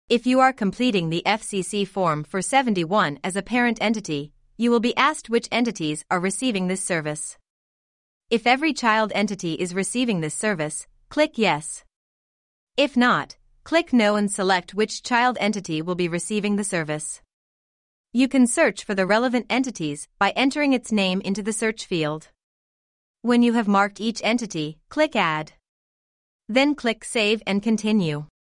If you are completing the FCC form for 71 as a parent entity, you will be asked which entities are receiving this service. If every child entity is receiving this service, click Yes. If not, click No and select which child entity will be receiving the service. You can search for the relevant entities by entering its name into the search field. When you have marked each entity, click Add. Then click Save and Continue.